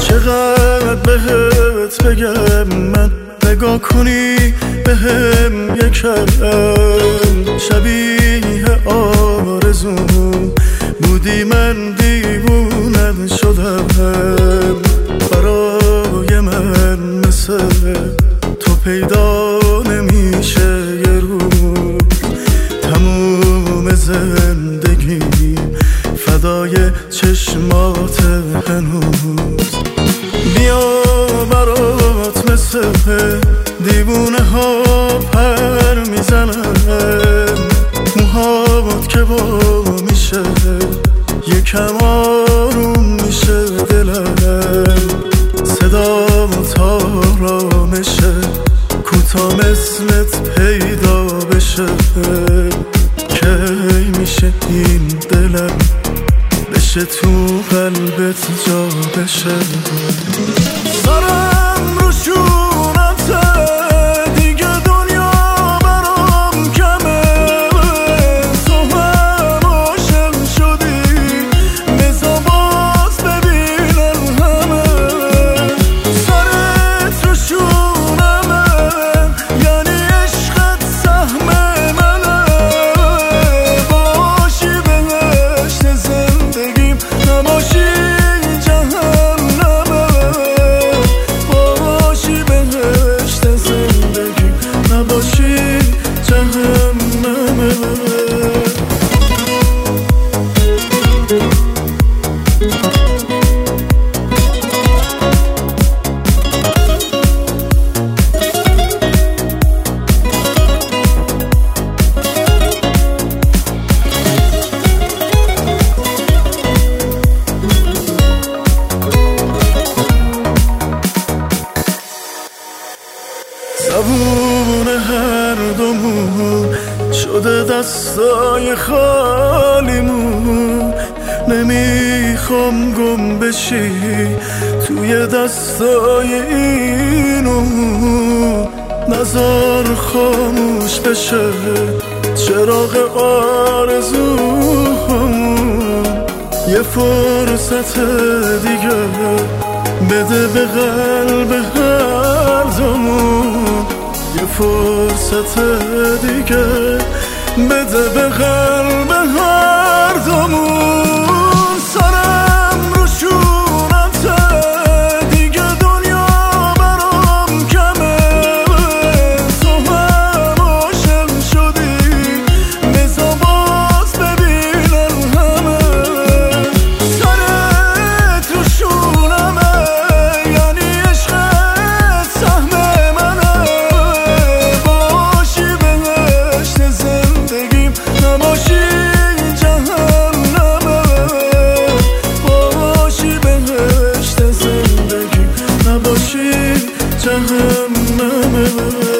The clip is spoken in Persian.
چقدر بهت بگم من، نگاه کنی بهم یکم. شبیه آرزوم بودی، من دیوونت شدم. برای من مثل تو پیدا نمیشه یه روز. تموم زندگی فدای چشمات هنوز. بیا برات مثل دیوونه ها پر میزنم. موهات که با میشه یکم آروم میشه دلم. صدات آرامشه کوتا مثلت پیدا بشه. کی میشه این دلم بشه تو قلبت جا بشه. سرم رو شونته دیگه دنیا برام کمه. تو هم عاشق شدی بذار باز ببینن همه. سرت رو شونمه یعنی عشقت سهم منه. باشی بهشت زندگیم نباشی جهنمه. باشی بهشت زندگیم نباشی جهنمه. زبون هر دومون شده دستای خالیمون. نمیخوام گم بشی توی دستای اینو. نذار خاموش بشه چراغ آرزومون. یه فرصت دیگه بده به قلب هر دومون. یه فرصت دیگه بده به قلب هر دومون. سرم رو شونته دیگه دنیا برام کمه. تو هم عاشق شدی بذار باز ببینن همه. سرت رو شونمه یعنی عشقت سهم منه. باشی بهشت زندگیم نباشی جهنمه. باشی بهشت زندگیم نباشی جهنمه.